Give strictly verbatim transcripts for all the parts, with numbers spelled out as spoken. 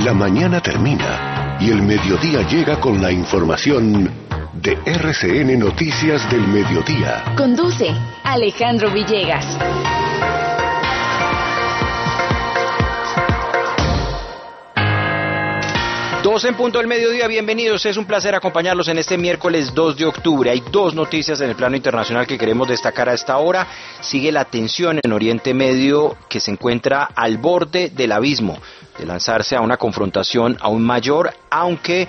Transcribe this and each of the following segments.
La mañana termina y el mediodía llega con la información de R C N Noticias del Mediodía. Conduce Alejandro Villegas. Dos en punto del mediodía, bienvenidos, es un placer acompañarlos en este miércoles dos de octubre. Hay dos noticias en el plano internacional que queremos destacar a esta hora. Sigue la tensión en Oriente Medio, que se encuentra al borde del abismo, de lanzarse a una confrontación aún mayor, aunque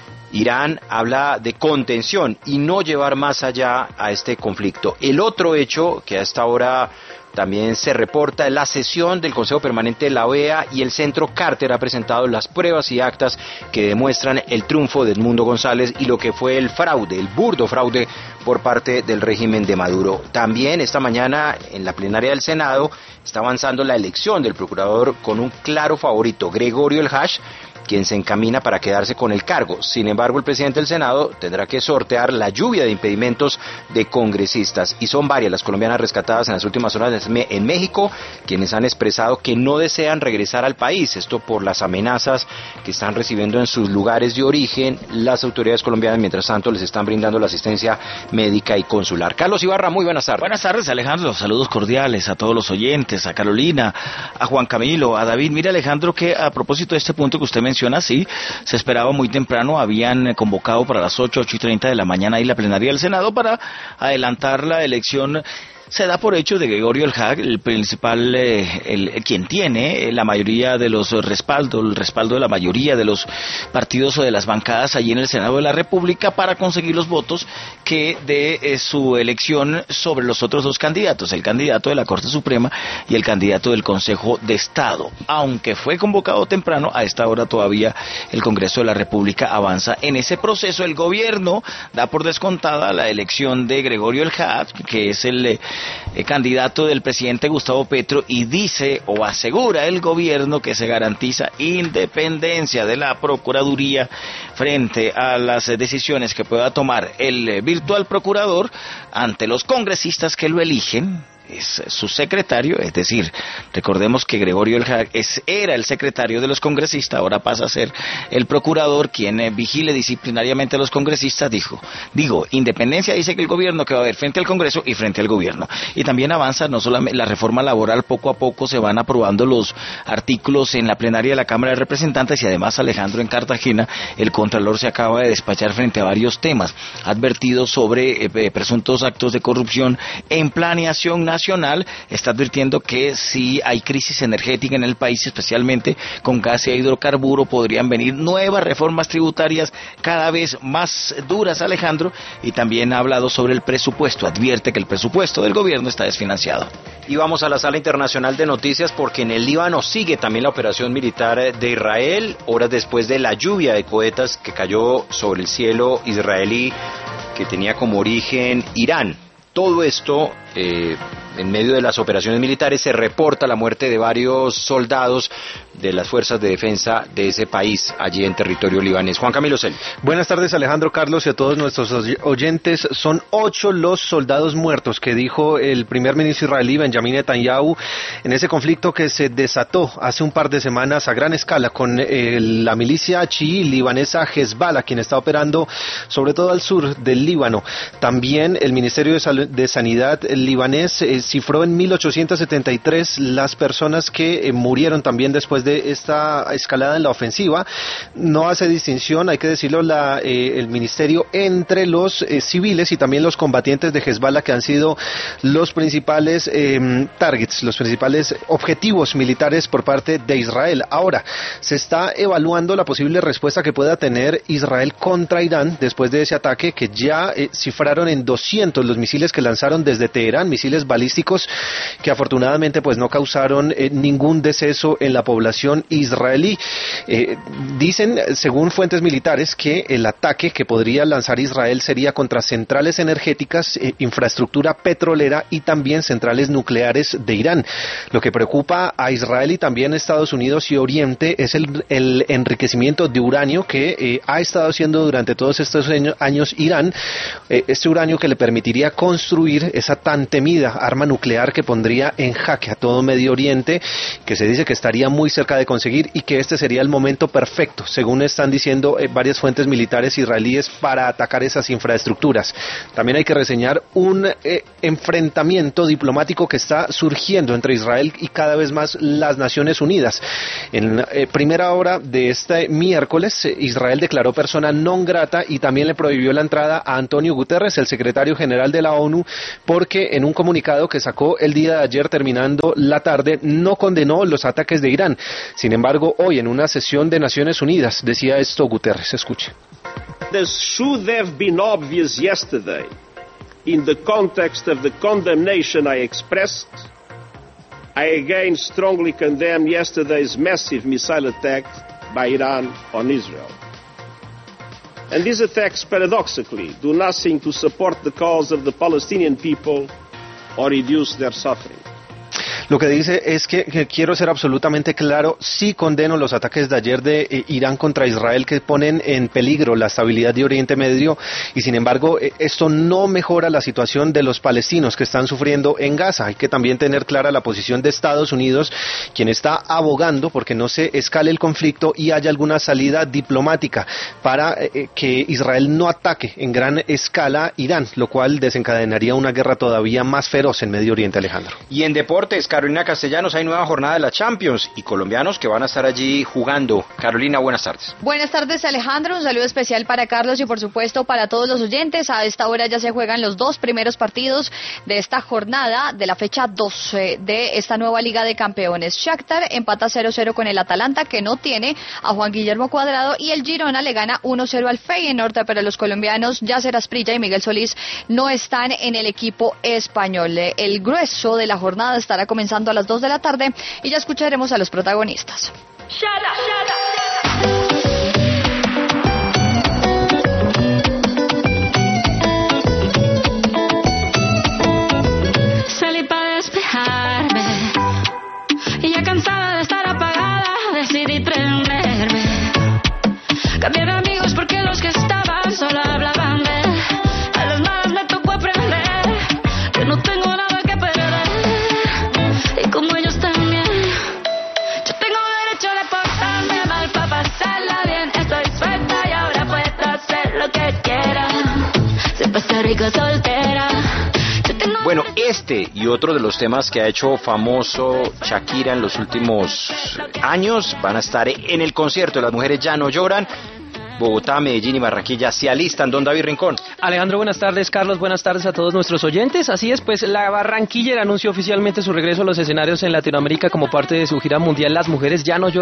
Irán habla de contención y no llevar más allá a este conflicto. El otro hecho que a esta hora también se reporta la sesión del Consejo Permanente de la O E A, y el Centro Carter ha presentado las pruebas y actas que demuestran el triunfo de Edmundo González y lo que fue el fraude, el burdo fraude por parte del régimen de Maduro. También esta mañana en la plenaria del Senado está avanzando la elección del procurador con un claro favorito, Gregorio El Hach, quien se encamina para quedarse con el cargo. Sin embargo, el presidente del Senado tendrá que sortear la lluvia de impedimentos de congresistas, y son varias las colombianas rescatadas en las últimas horas en México, quienes han expresado que no desean regresar al país, esto por las amenazas que están recibiendo en sus lugares de origen. Las autoridades colombianas, mientras tanto, les están brindando la asistencia médica y consular. Carlos Ibarra, muy buenas tardes. Buenas tardes, Alejandro, saludos cordiales a todos los oyentes, a Carolina, a Juan Camilo, a David. Mira, Alejandro, que a propósito de este punto que usted menciona, sí, se esperaba muy temprano, habían convocado para las ocho, ocho y treinta de la mañana ahí la plenaria del Senado para adelantar la elección. Se da por hecho de Gregorio El Hach, el principal, eh, el, el quien tiene la mayoría de los respaldos, el respaldo de la mayoría de los partidos o de las bancadas allí en el Senado de la República para conseguir los votos que de eh, su elección sobre los otros dos candidatos, el candidato de la Corte Suprema y el candidato del Consejo de Estado. Aunque fue convocado temprano, a esta hora todavía el Congreso de la República avanza en ese proceso. El gobierno da por descontada la elección de Gregorio El Hach, que es el eh, El candidato del presidente Gustavo Petro, y dice o asegura el gobierno que se garantiza independencia de la Procuraduría frente a las decisiones que pueda tomar el virtual procurador ante los congresistas que lo eligen. Es su secretario, es decir, recordemos que Gregorio El Hach es, era el secretario de los congresistas, ahora pasa a ser el procurador quien eh, vigile disciplinariamente a los congresistas. Dijo, digo, independencia dice que el gobierno que va a haber frente al Congreso y frente al gobierno. Y también avanza no solamente la reforma laboral, poco a poco se van aprobando los artículos en la plenaria de la Cámara de Representantes, y además, Alejandro, en Cartagena el Contralor se acaba de despachar frente a varios temas, ha advertido sobre eh, presuntos actos de corrupción en planeación nacional. Nacional, está advirtiendo que si hay crisis energética en el país, especialmente con gas y hidrocarburo, podrían venir nuevas reformas tributarias cada vez más duras, Alejandro, y también ha hablado sobre el presupuesto, advierte que el presupuesto del gobierno está desfinanciado. Y vamos a la sala internacional de noticias, porque en el Líbano sigue también la operación militar de Israel, horas después de la lluvia de cohetas que cayó sobre el cielo israelí, que tenía como origen Irán. Todo esto, eh, en medio de las operaciones militares, se reporta la muerte de varios soldados de las fuerzas de defensa de ese país, allí en territorio libanés. Juan Camilo Celi. Buenas tardes, Alejandro, Carlos y a todos nuestros oyentes. Son ocho los soldados muertos que dijo el primer ministro israelí Benjamin Netanyahu en ese conflicto que se desató hace un par de semanas a gran escala con eh, la milicia chií libanesa Hezbollah, quien está operando sobre todo al sur del Líbano. También el Ministerio de, Sal- de Sanidad libanés eh, cifró en mil ochocientos setenta y tres las personas que eh, murieron también después de esta escalada en la ofensiva. No hace distinción, hay que decirlo, la, eh, el ministerio entre los eh, civiles y también los combatientes de Hezbollah, que han sido los principales eh, targets, los principales objetivos militares por parte de Israel. Ahora, se está evaluando la posible respuesta que pueda tener Israel contra Irán después de ese ataque, que ya eh, cifraron en doscientos los misiles que lanzaron desde Teherán, misiles balísticos que afortunadamente pues no causaron eh, ningún deceso en la población israelí. Eh, dicen, según fuentes militares, que el ataque que podría lanzar Israel sería contra centrales energéticas, eh, infraestructura petrolera y también centrales nucleares de Irán. Lo que preocupa a Israel y también a Estados Unidos y Oriente es el, el enriquecimiento de uranio que eh, ha estado haciendo durante todos estos años Irán, eh, este uranio que le permitiría construir esa tan tan temida arma nuclear que pondría en jaque a todo Medio Oriente, que se dice que estaría muy cerca de conseguir y que este sería el momento perfecto, según están diciendo eh, varias fuentes militares israelíes, para atacar esas infraestructuras. También hay que reseñar un eh, enfrentamiento diplomático que está surgiendo entre Israel y cada vez más las Naciones Unidas. En eh, primera hora de este miércoles, eh, Israel declaró persona non grata y también le prohibió la entrada a Antonio Guterres, el secretario general de la ONU, porque en un comunicado que sacó el día de ayer terminando la tarde no condenó los ataques de Irán. Sin embargo, hoy en una sesión de Naciones Unidas decía esto Guterres, escuche. This should have been obvious yesterday in the context of the condemnation I expressed. I again strongly condemn yesterday's massive missile attack by Iran on Israel. And these attacks, paradoxically, do nothing to support the cause of the Palestinian people or reduce their suffering. Lo que dice es que, que quiero ser absolutamente claro, sí condeno los ataques de ayer de eh, Irán contra Israel que ponen en peligro la estabilidad de Oriente Medio y sin embargo eh, esto no mejora la situación de los palestinos que están sufriendo en Gaza. Hay que también tener clara la posición de Estados Unidos, quien está abogando porque no se escale el conflicto y haya alguna salida diplomática para eh, que Israel no ataque en gran escala Irán, lo cual desencadenaría una guerra todavía más feroz en Medio Oriente, Alejandro. Y en deportes, Carolina Castellanos, hay nueva jornada de la Champions y colombianos que van a estar allí jugando. Carolina, buenas tardes. Buenas tardes, Alejandro. Un saludo especial para Carlos y por supuesto para todos los oyentes. A esta hora ya se juegan los dos primeros partidos de esta jornada de la fecha doce de esta nueva Liga de Campeones. Shakhtar empata cero cero con el Atalanta, que no tiene a Juan Guillermo Cuadrado, y el Girona le gana uno cero al Feyenoord, pero los colombianos Yasser Asprilla y Miguel Solís no están en el equipo español. El grueso de la jornada estará comenzando a las dos de la tarde y ya escucharemos a los protagonistas. Shut up, shut up. Salí para despejarme y ya cansada de estar apagada decidí prenderme. Cambié de amigos porque los que estaban solo hablaban de él. A las malas me tocó aprender que no tengo nada que perder. Y como ellos también, yo tengo derecho de portarme mal para pasarla bien. Estoy suelta y ahora puedo hacer lo que quiera. Se pasa rico soltera. Bueno, este y otro de los temas que ha hecho famoso Shakira en los últimos años van a estar en el concierto de Las Mujeres Ya No Lloran. Bogotá, Medellín y Barranquilla se alistan. Don David Rincón. Alejandro, buenas tardes. Carlos, buenas tardes a todos nuestros oyentes. Así es, pues la Barranquilla anunció oficialmente su regreso a los escenarios en Latinoamérica como parte de su gira mundial Las Mujeres Ya No Lloran.